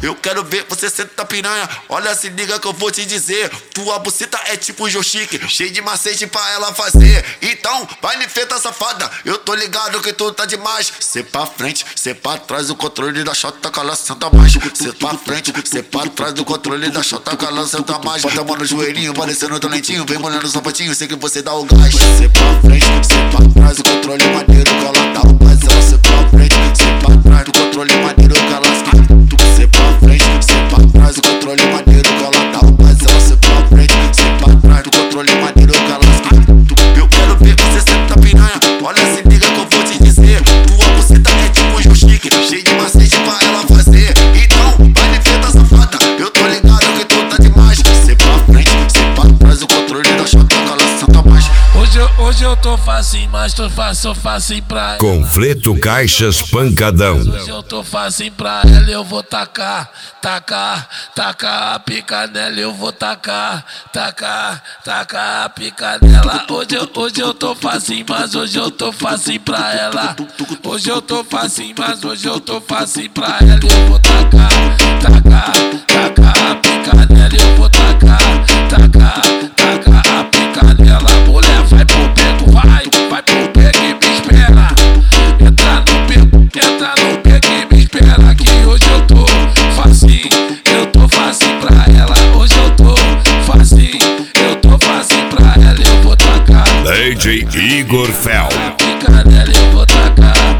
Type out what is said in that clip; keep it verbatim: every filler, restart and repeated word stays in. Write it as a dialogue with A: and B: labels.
A: Eu quero ver você senta piranha. Olha, se liga que eu vou te dizer. Tua buceta é tipo jochique, cheio de macete pra ela fazer. Então, vai me feta safada. Eu tô ligado que tu tá demais. Cê pra frente, cê pra trás, o controle da chota cala senta mais. Cê pra frente, cê pra trás, do controle da chota cala senta mais. Bota a mão no joelhinho, parecendo talentinho. Vem molhando o sapatinho, sei que você dá o gás. Cê pra frente, cê pra trás, o controle maneiro, cala dá o gás. Ela cê pra frente, cê pra trás, do controle maneiro, cala cê pra frente, cê pra trás, o controle maneiro, cala dá o gás. Ela cê pra frente, cê pra trás, do controle maneiro, cala eu quero ver você senta piranha. Olha, se liga que eu vou te dizer. Tua buceta é tipo jochique, cheio de macete pra ela fazer. Então, vai me feta safada. Eu tô ligado que tu tá demais. Cê pra frente, cê pra trás, o controle da chota cala senta mais.
B: Hoje eu, hoje eu tô facinho, mas tô fácil, facinho pra ela.
C: Conflito Caixas Pancadão.
B: Hoje eu tô facinho pra ela, eu vou tacar, tacar, tacar a pica nela, eu vou tacar, tacar, tacar a pica nela. Hoje eu, hoje eu tô facinho, mas hoje eu tô facinho pra ela. Hoje eu tô facinho, mas hoje eu tô facinho pra ela, eu vou tacar, tacar, tacar a pica nela, eu vou tacar, tacar, tacar a pica nela. Mulher, vai pro beco, vai, vai pro beco e me espera. Entra no beco, entra no beco e me espera. Que hoje eu tô facinho, eu tô facinho pra ela. Hoje eu tô facinho, eu tô facinho pra ela. Eu vou tacar
C: D J Igor Fel.
B: pica nela, eu vou tacar.